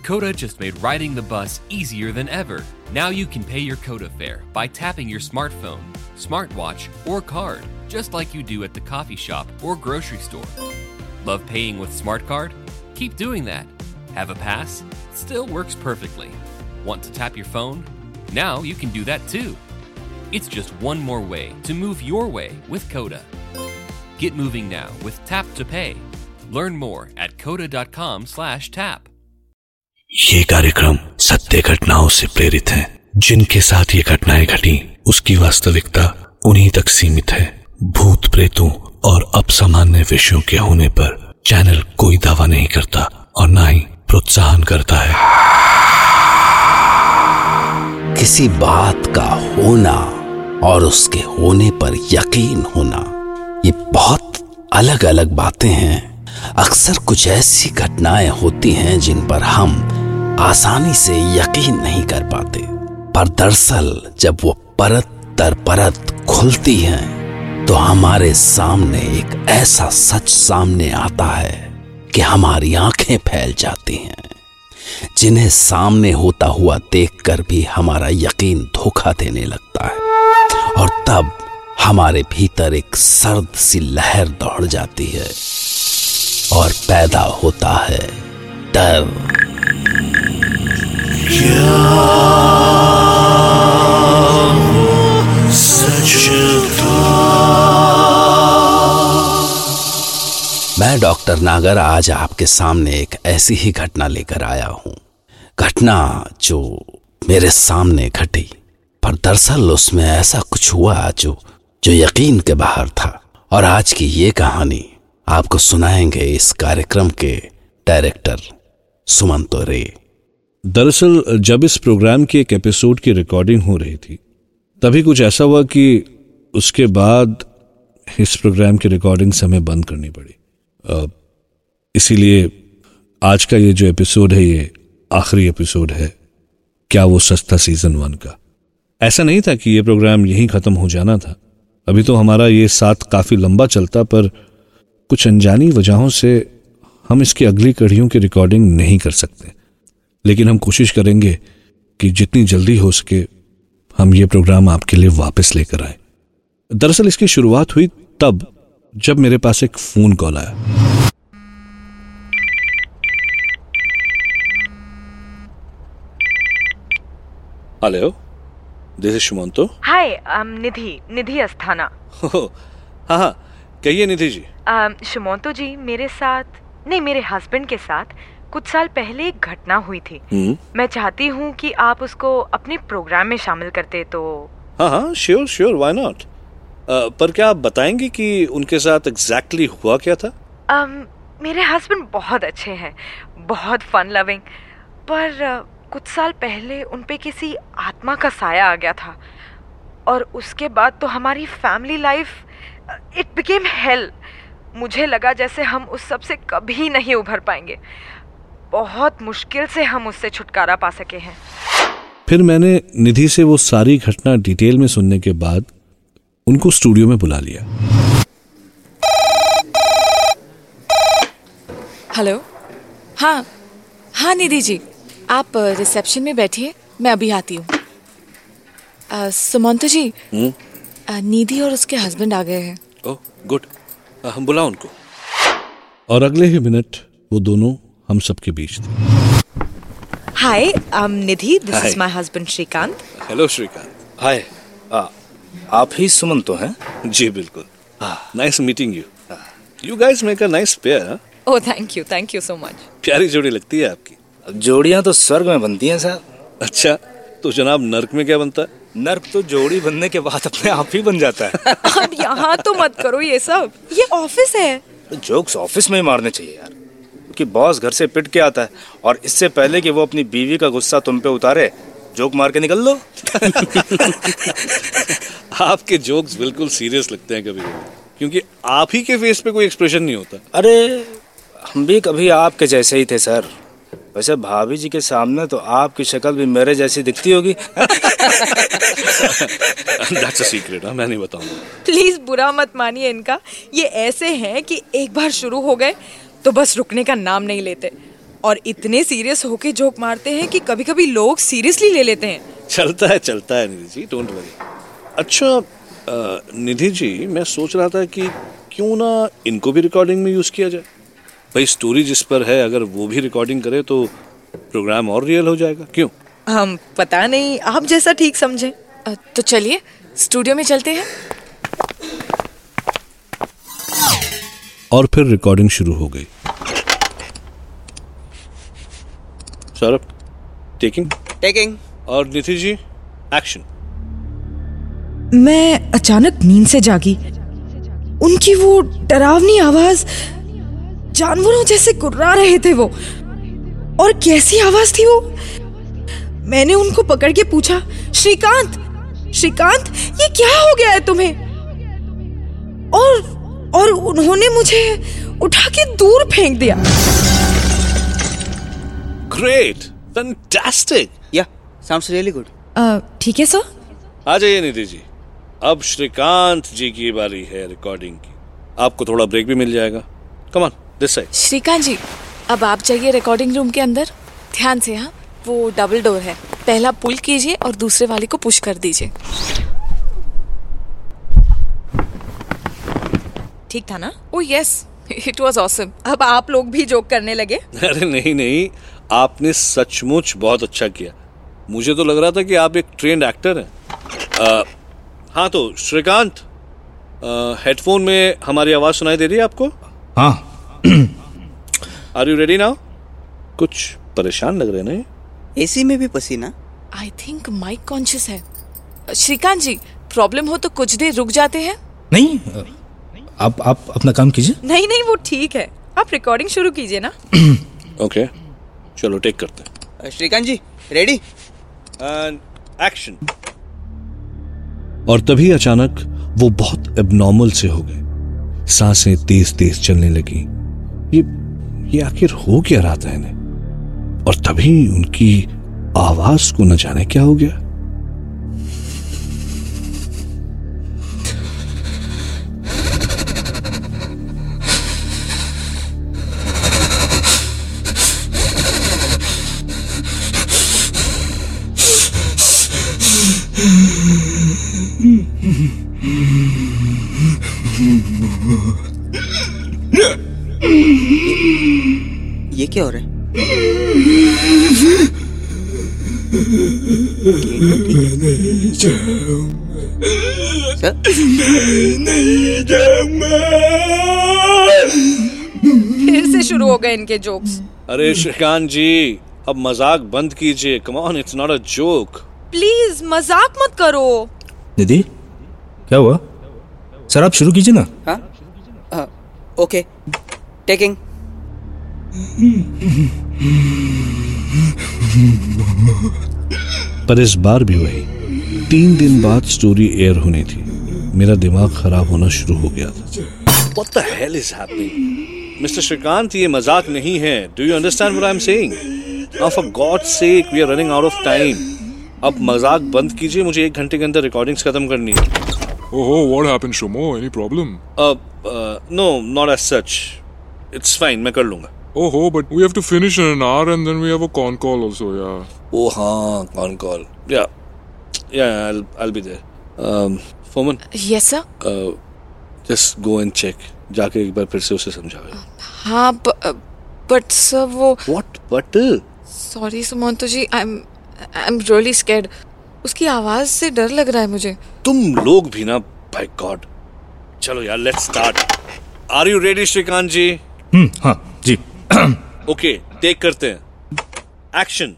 Coda just made riding the bus easier than ever. Now you can pay your Coda fare by tapping your smartphone, smartwatch, or card, just like you do at the coffee shop or grocery store. Love paying with Smart Card? Keep doing that. Have a pass? Still works perfectly. Want to tap your phone? Now you can do that too. It's just one more way to move your way with Coda. Get moving now with Tap to Pay. Learn more at coda.com/tap. ये कार्यक्रम सत्य घटनाओं से प्रेरित है। जिनके साथ ये घटनाएं घटी उसकी वास्तविकता उन्हीं तक सीमित है। भूत प्रेतों और असामान्य विषयों के होने पर चैनल कोई दावा नहीं करता और ना ही प्रोत्साहन करता है। किसी बात का होना और उसके होने पर यकीन होना, ये बहुत अलग अलग बातें हैं। अक्सर कुछ ऐसी घटनाएं होती हैं जिन पर हम आसानी से यकीन नहीं कर पाते, पर दरअसल जब वो परत दर परत खुलती हैं तो हमारे सामने एक ऐसा सच सामने आता है कि हमारी आंखें फैल जाती हैं, जिन्हें सामने होता हुआ देखकर भी हमारा यकीन धोखा देने लगता है और तब हमारे भीतर एक सर्द सी लहर दौड़ जाती है और पैदा होता है डर। क्या सच था? मैं डॉक्टर नागर आज आपके सामने एक ऐसी ही घटना लेकर आया हूं। घटना जो मेरे सामने घटी, पर दरअसल उसमें ऐसा कुछ हुआ जो यकीन के बाहर था। और आज की ये कहानी आपको सुनाएंगे इस कार्यक्रम के डायरेक्टर सुमंतो रे। दरअसल जब इस प्रोग्राम की एक एपिसोड की रिकॉर्डिंग हो रही थी तभी कुछ ऐसा हुआ कि उसके बाद इस प्रोग्राम की रिकॉर्डिंग हमें बंद करनी पड़ी। इसीलिए आज का ये जो एपिसोड है ये आखिरी एपिसोड है क्या वो सच था सीजन 1 का। ऐसा नहीं था कि ये प्रोग्राम यहीं खत्म हो जाना था। अभी तो हमारा ये साथ काफी लंबा चलता, पर कुछ अनजानी वजहों से हम इसकी अगली कड़ियों की रिकॉर्डिंग नहीं कर सकते। लेकिन हम कोशिश करेंगे कि जितनी जल्दी हो सके हम ये प्रोग्राम आपके लिए वापस लेकर आए। दरअसल इसकी शुरुआत हुई तब जब मेरे पास एक फोन कॉल आया। Hello, this is Sumanto. Hi, Nidhi Asthana. हाँ, कहिए निधि जी। सुमंतो जी, मेरे हस्बैंड के साथ कुछ साल पहले एक घटना हुई थी। मैं चाहती हूँ कि आप उसको अपने प्रोग्राम में शामिल करते तो। हाँ, श्योर, व्हाई नॉट। पर क्या आप बताएंगे कि उनके साथ एग्जैक्टली हुआ क्या था? मेरे हस्बैंड बहुत अच्छे हैं, बहुत फन लविंग, पर कुछ साल पहले उन पे किसी आत्मा का साया आ गया था और उसके बाद तो हमारी family life it became hell. मुझे लगा जैसे हम उस सब से कभी नहीं उभर पाएंगे। बहुत मुश्किल से हम उससे छुटकारा पा सके हैं। फिर मैंने निधि से वो सारी घटना डिटेल में सुनने के बाद उनको स्टूडियो में बुला लिया। हेलो। हाँ निधि जी, आप रिसेप्शन में बैठिए, मैं अभी आती हूँ। सुमंतो जी, निधि और उसके हस्बैंड आ गए हैं। ओह गुड, हम बुलाओ उनको। और अगले ही मिनट वो दोनों हम सबके बीच थे। Hi, Nidhi, this is my husband Shrikant. Hello Shrikant. Hi, आप ही सुमंतो हैं? जी बिल्कुल। Nice meeting you. You guys make a nice pair. Oh thank you so much. प्यारी जोड़ी लगती है आपकी। जोड़ियां तो स्वर्ग में बनती हैं सर। अच्छा, तो जनाब नर्क में क्या बनता है? नर्क तो जोड़ी बनने के बाद अपने आप ही बन जाता है। अब यहाँ तो मत करो ये सब, ये ऑफिस है। जोक्स ऑफिस में ही मारने चाहिए यार, क्योंकि बॉस घर से पिट के आता है और इससे पहले कि वो अपनी बीवी का गुस्सा तुम पे उतारे, जोक मार के निकल लो। आपके जोक्स बिल्कुल सीरियस लगते हैं कभी कभी, क्योंकि आप ही के फेस पे कोई एक्सप्रेशन नहीं होता। अरे हम भी कभी आपके जैसे ही थे सर। वैसे भाभी जी के सामने तो आपकी शक्ल भी मेरे जैसी दिखती होगी। That's a secret, मैं नहीं बताऊंगा। प्लीज बुरा मत मानिए इनका, ये ऐसे हैं कि एक बार शुरू हो गए तो बस रुकने का नाम नहीं लेते। और इतने सीरियस होके जोक मारते हैं कि कभी कभी लोग सीरियसली ले लेते हैं। चलता है निधि जी, डोंट वरी। अच्छा निधि जी, मैं सोच रहा था कि क्यों ना इनको भी रिकॉर्डिंग में यूज किया जाए। भाई स्टोरी जिस पर है अगर वो भी रिकॉर्डिंग करे तो प्रोग्राम और रियल हो जाएगा। क्यों? हम पता नहीं, आप जैसा ठीक समझे। तो चलिए स्टूडियो में चलते हैं। और फिर रिकॉर्डिंग शुरू हो गई। सौरभ टेकिंग और निधि जी एक्शन। मैं अचानक नींद से जागी। उनकी वो डरावनी आवाज, जानवरों जैसे गुर्रा रहे थे वो। और कैसी आवाज थी वो। मैंने उनको पकड़ के पूछा, श्रीकांत ये क्या हो गया है तुम्हें? और उन्होंने मुझे उठा के दूर फेंक दिया। Great, fantastic. Yeah sounds really good. ठीक है सर। आ जाइए निधि जी, अब श्रीकांत जी की बारी है रिकॉर्डिंग की। आपको थोड़ा ब्रेक भी मिल जाएगा। Come on this side. Shrikant ji, अब आप जाइए रिकॉर्डिंग रूम के अंदर। ध्यान से, हाँ, वो डबल डोर है। पहला पुल कीजिए और दूसरे वाले को पुश कर दीजिए। ठीक था ना? Oh yes, it was awesome. अब आप लोग भी जोक करने लगे? अरे नहीं, आपने सचमुच बहुत अच्छा किया। मुझे तो लग रहा था कि आप एक ट्रेन्ड एक्टर हैं। हाँ तो श्रीकांत, हेडफोन में हमारी आवाज सुनाई दे रही है आपको? हाँ। Are you ready now? कुछ परेशान लग रहे हैं ना? एसी में भी पसीना। आई थिंक माइक कॉन्शियस है। श्रीकांत जी, प्रॉब्लम हो तो कुछ देर रुक जाते हैं। नहीं, आप अपना काम कीजिए। नहीं, वो ठीक है। आप रिकॉर्डिंग शुरू कीजिए ना। ओके, चलो टेक करते हैं। श्रीकांत जी रेडी? एक्शन। और तभी अचानक वो बहुत एबनॉर्मल से हो गए। सांसें तेज चलने लगी। ये आखिर हो क्या रहा था इन्हें? और तभी उनकी आवाज को न जाने क्या हो गया। ये क्या हो रहा है? फिर से शुरू हो गए इनके जोक्स। अरे श्रीकांत जी, अब मजाक बंद कीजिए। Come on, it's not a joke. Please मजाक मत करो। निधि, क्या हुआ? सर आप शुरू कीजिए ना। हाँ ओके, टेकिंग। पर इस बार भी वही 3 दिन बाद स्टोरी एयर होनी थी। मेरा दिमाग खराब होना शुरू हो गया था। What the hell is happening? Mr. Shrikant, ये मजाक नहीं है। Do you understand what I'm saying? Now for God's sake, we are running out of time. अब मजाक बंद कीजिए, मुझे 1 घंटे के अंदर रिकॉर्डिंग्स खत्म करनी है। Oh, what happened, Shomo? Any problem? No, not as such. It's fine, मैं कर लूंगा। Oh, but we have to finish in an hour and then we have a con call also, yeah. Oh, हाँ, con call. Yeah, I'll be there. Foreman. Yes, sir. Just go and check. जाके एक बार फिर से उसे समझाओ। हाँ, but sir वो। What? But? Sorry Sumanto ji, I'm really scared. उसकी आवाज से डर लग रहा है मुझे। तुम लोग भी ना, by God. चलो यार, let's start. Are you ready, Shrikant जी? हाँ जी। ओके, टेक करते हैं। एक्शन।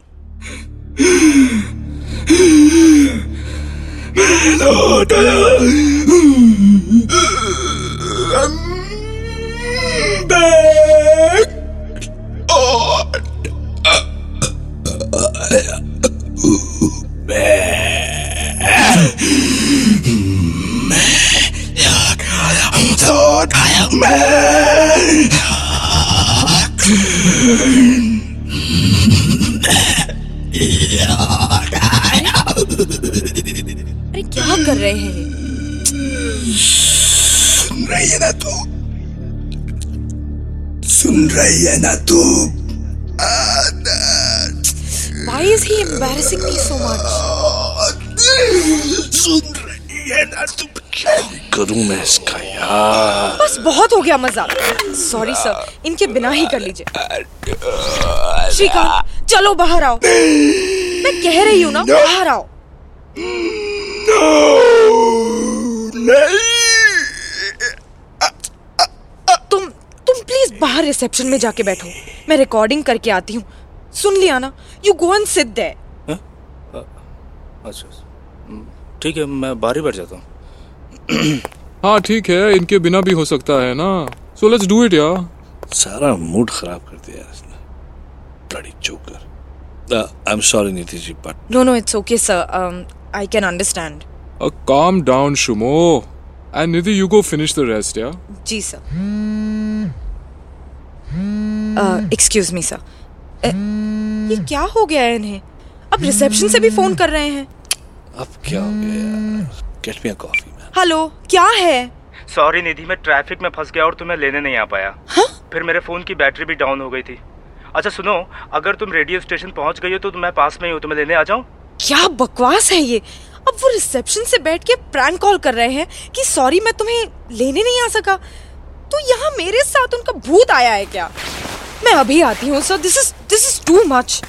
अरे क्या कर रहे हैं? सुन रही है ना तू? Why is he embarrassing me so much? सुन रही है ना तुम? क्या करूं मैं इसका यार? बस बहुत हो गया मजाक। सॉरी सर, इनके बिना ही कर लीजिए। श्रीकांत चलो बाहर आओ, मैं कह रही हूँ ना बाहर आओ। तुम प्लीज बाहर रिसेप्शन में जाके बैठो, मैं रिकॉर्डिंग करके आती हूँ। सुन लिया ना? You go and sit there. अच्छा ठीक है, मैं बाहर ही बैठ जाता हूँ। हाँ ठीक है, इनके बिना भी हो सकता है ना। सो लेट्स डू इट यार। सारा मूड खराब कर दिया इसने, bloody joker. I am sorry Nidhi ji, but no it's okay sir, I can understand. Calm down, Shumo. And Nidhi, you go finish the rest, yeah? जी सर। एक्सक्यूज मी सर, ये क्या हो गया है इन्हें? अब रिसेप्शन से भी फोन कर रहे हैं। अब क्या हो गया यार? Get me a coffee man. Hello, क्या है? सॉरी निधि, मैं ट्रैफिक में फंस गया और तुम्हें लेने नहीं आ पाया। हाँ? फिर मेरे फोन की बैटरी भी डाउन हो गई थी। अच्छा सुनो, अगर तुम रेडियो स्टेशन पहुंच गई हो तो मैं पास में ही हूँ, तुम्हें लेने आ जाऊं? क्या बकवास है ये? अब वो रिसेप्शन से बैठ के प्रैंक कॉल कर रहे हैं कि सॉरी मैं तुम्हें लेने नहीं आ सका। तो यहाँ मेरे साथ उनका भूत आया है क्या? मैं अभी आती हूँ sir, this is too much.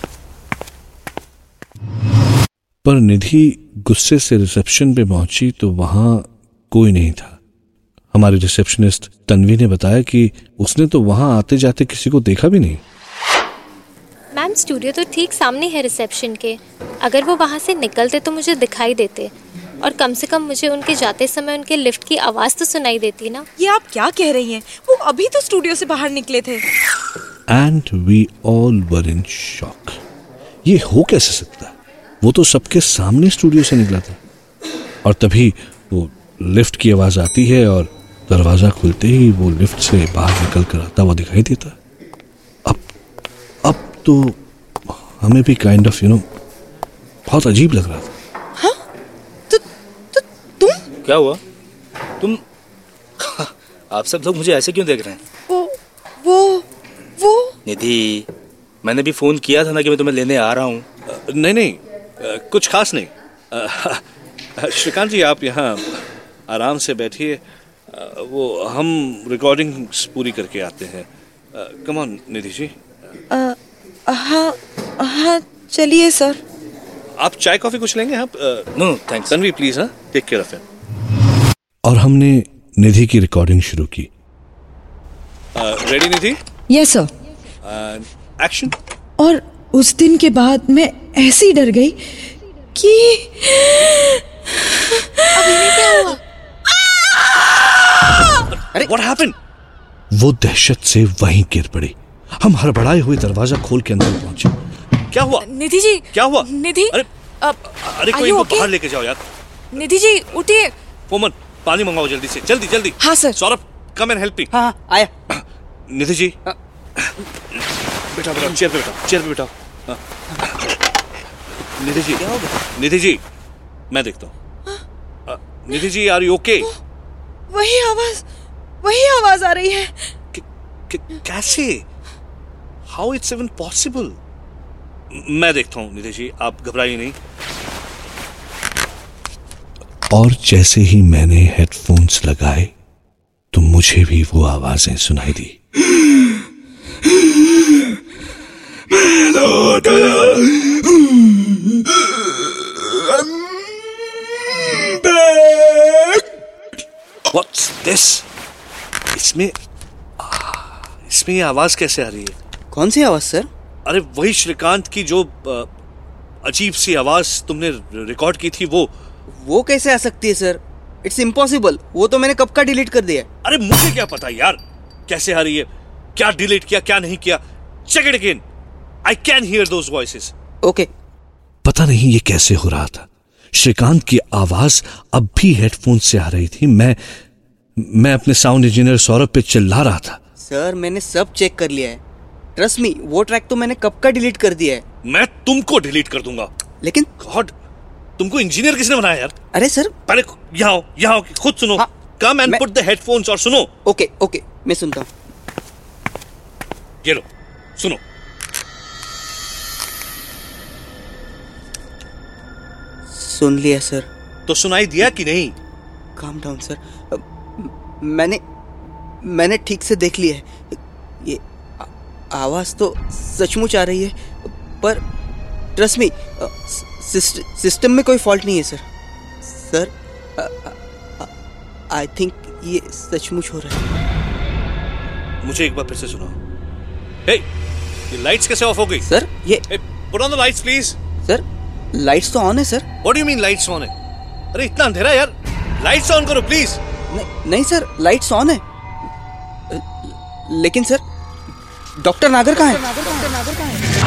पर निधि गुस्से से रिसेप्शन पे पहुंची तो वहां कोई नहीं था। हमारी रिसेप्शनिस्ट तन्वी ने बताया कि उसने तो वहां आते जाते किसी को देखा भी नहीं। मैम, स्टूडियो तो ठीक सामने है रिसेप्शन के। अगर वो वहाँ से निकलते तो मुझे दिखाई देते, और कम से कम मुझे उनके जाते समय उनके लिफ्ट की आवाज़ तो सुनाई देती ना। ये आप क्या कह रही हैं? वो अभी तो स्टूडियो से बाहर निकले थे। And we all were in shock. ये हो कैसे सकता? वो तो सबके सामने स्टूडियो से निकला था। और तभी वो लिफ्ट की आवाज़ आती है और दरवाज़ा खुलते ही वो लिफ्ट से बाहर निकल कर आता हुआ दिखाई देता। अब तो हमें भी काइंड ऑफ बहुत अजीब लग रहा था। हाँ? तो तुम क्या हुआ? तुम आप सब लोग मुझे ऐसे क्यों देख रहे हैं? वो निधि, मैंने भी फोन किया था ना कि मैं तुम्हें लेने आ रहा हूँ। नहीं, कुछ खास नहीं। श्रीकांत जी, आप यहाँ आराम से बैठिए, वो हम रिकॉर्डिंग पूरी करके आते हैं। Come on Nidhi ji. हाँ चलिए सर। आप चाय कॉफी कुछ लेंगे? आप? No thanks. तन्वी प्लीज, हाँ, टेक केयर ऑफ हिम। और हमने निधि की रिकॉर्डिंग शुरू की। Ready Nidhi? Yes sir. Action. और उस दिन के बाद मैं ऐसी डर गई कि अभी नहीं क्या हुआ? अरे व्हाट हैपेंड? वो दहशत से वहीं गिर पड़ी। हम हड़बड़ाए हुए दरवाजा खोल के अंदर पहुंचे। क्या हुआ? निधि जी। क्या हुआ? निधि, अरे कोई इनको बाहर लेके जाओ यार। निधि जी उठिए। फोमन, पानी मंगाओ जल्दी से, जल्दी। हाँ sir. Saurabh, come and help me. हाँ आया। निधि जी, बेटा चेयर पे बैठाओ। निधि जी, क्या हो गया? निधि जी, मैं देखता हूँ। Nidhi ji, are you okay? वही आवाज आ रही है। कैसे? How it's even possible? मैं देखता हूं निधि जी, आप घबराइए नहीं। और जैसे ही मैंने हेडफोन्स लगाए तो मुझे भी वो आवाजें सुनाई दी। What's this? इसमें ये आवाज कैसे आ रही है? कौन सी आवाज सर? अरे वही श्रीकांत की जो अजीब सी आवाज तुमने रिकॉर्ड की थी वो कैसे आ सकती है सर? It's impossible. वो तो मैंने कब का डिलीट कर दिया। अरे मुझे क्या पता यार कैसे आ रही है, क्या डिलीट किया क्या नहीं किया। Check it again, I can hear those voices. Okay. पता नहीं ये कैसे हो रहा था। श्रीकांत की आवाज अब भी हेडफोन से आ रही थी। मैं अपने साउंड इंजीनियर सौरभ पे चिल्ला रहा था। सर मैंने सब चेक कर लिया है, ट्रस्ट मी। वो ट्रैक तो मैंने कब का डिलीट कर दिया है। मैं तुमको डिलीट कर दूंगा। लेकिन गॉड, तुमको इंजीनियर किसने बनाया यार? अरे सर पहले यहाँ आओ खुद सुनो। Come and put the headphones और सुनो। ओके मैं सुनता हूँ। ये लो सुनो। सुन लिया सर। तो सुनाई दिया कि नहीं? काम डाउन सर, मैंने ठीक से देख लिया है। ये आवाज़ तो सचमुच आ रही है, पर ट्रस्ट मी, सिस्टम में कोई फॉल्ट नहीं है सर। सर, आई थिंक ये सचमुच हो रहा है। मुझे एक बार फिर से सुनाओ। हे, ये लाइट्स कैसे ऑफ हो गई? सर ये put on the lights please. Sir lights तो ऑन है sir. What do you mean lights on है? अरे इतना अंधेरा यार, लाइट्स ऑन करो प्लीज। नहीं सर, लाइट्स ऑन है, लेकिन सर डॉक्टर नागर कहाँ है?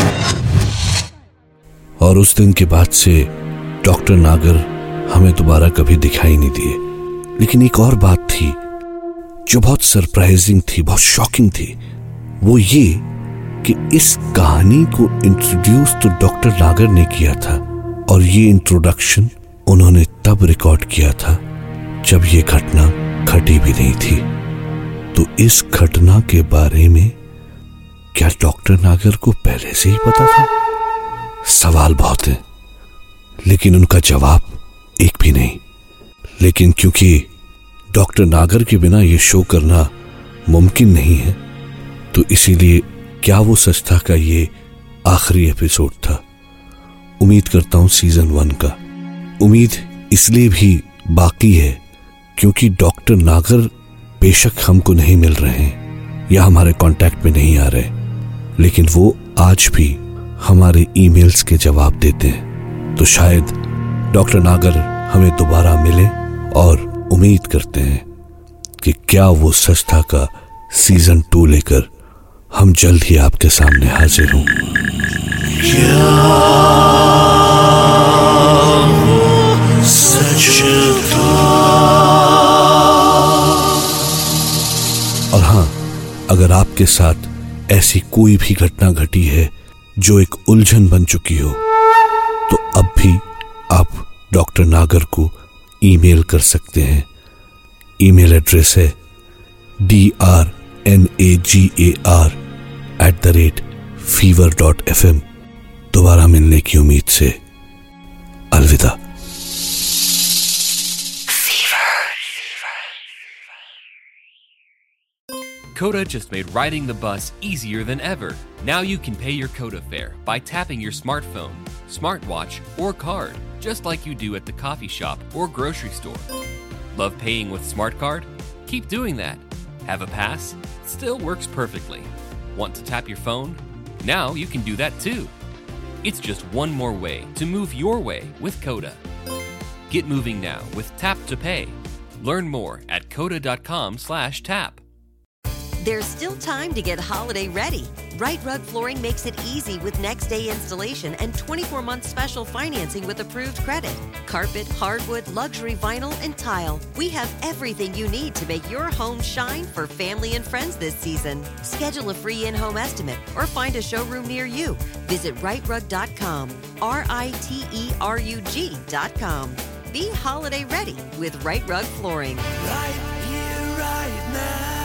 और उस दिन के बाद से डॉक्टर नागर हमें दोबारा कभी दिखाई नहीं दिए। लेकिन एक और बात थी जो बहुत सरप्राइजिंग थी, बहुत शॉकिंग थी। वो ये कि इस कहानी को इंट्रोड्यूस तो डॉक्टर नागर ने किया था, और ये इंट्रोडक्शन उन्होंने तब रिकॉर्ड किया था जब ये घटना घटी भी नहीं थी। तो इस घटना के बारे में क्या डॉक्टर नागर को पहले से ही पता था? सवाल बहुत है, लेकिन उनका जवाब एक भी नहीं। लेकिन क्योंकि डॉक्टर नागर के बिना ये शो करना मुमकिन नहीं है, तो इसीलिए क्या वो सच था का ये आखिरी एपिसोड था। उम्मीद करता हूं सीजन 1 का। उम्मीद इसलिए भी बाकी है क्योंकि डॉक्टर नागर बेशक हमको नहीं मिल रहे हैं या हमारे कांटेक्ट में नहीं आ रहे, लेकिन वो आज भी हमारे ईमेल्स के जवाब देते हैं। तो शायद डॉक्टर नागर हमें दोबारा मिले, और उम्मीद करते हैं कि क्या वो सच था का सीजन 2 लेकर हम जल्द ही आपके सामने हाजिर हों। और हाँ, अगर आपके साथ ऐसी कोई भी घटना घटी है जो एक उलझन बन चुकी हो, तो अब भी आप डॉक्टर नागर को ईमेल कर सकते हैं। ईमेल एड्रेस है drnagar@fever.fm। दोबारा मिलने की उम्मीद से अलविदा। Coda just made riding the bus easier than ever. Now you can pay your Coda fare by tapping your smartphone, smartwatch, or card, just like you do at the coffee shop or grocery store. Love paying with Smart Card? Keep doing that. Have a pass? Still works perfectly. Want to tap your phone? Now you can do that too. It's just one more way to move your way with Coda. Get moving now with Tap to Pay. Learn more at coda.com/tap. There's still time to get holiday ready. Right Rug Flooring makes it easy with next day installation and 24-month special financing with approved credit. Carpet, hardwood, luxury vinyl, and tile. We have everything you need to make your home shine for family and friends this season. Schedule a free in-home estimate or find a showroom near you. Visit rightrug.com. RITERUG.com. Be holiday ready with Right Rug Flooring. Right here, right now.